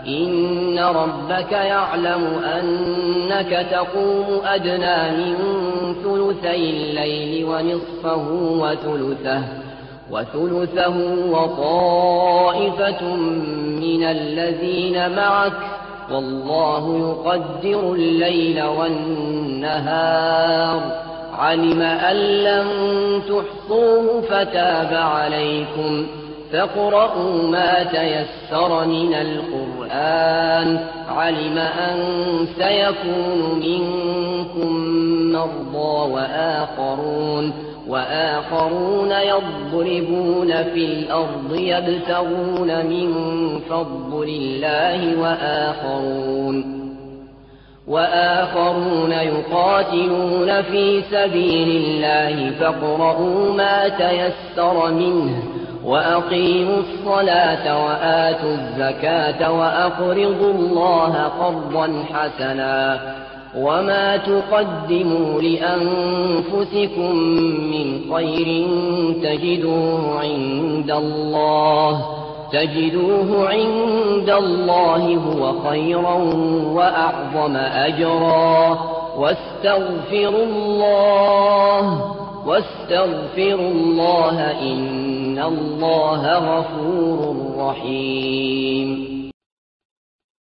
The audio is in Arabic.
إن ربك يعلم أنك تقوم أدنى من ثلثي الليل ونصفه وثلثه وطائفة من الذين معك والله يقدر الليل والنهار علم أن لن تحصوه فتاب عليكم فاقرؤوا ما تيسر من القرآن علم أن سيكون منكم مرضى وآخرون يضربون في الأرض يبتغون من فضل الله وآخرون يقاتلون في سبيل الله فاقرؤوا ما تيسر منه وأقيموا الصلاة وآتوا الزكاة وأقرضوا الله قرضا حسنا وما تقدموا لأنفسكم من خير تجدوه عند الله هو خيرا وأعظم أجرا واستغفروا الله إن الله غفور رحيم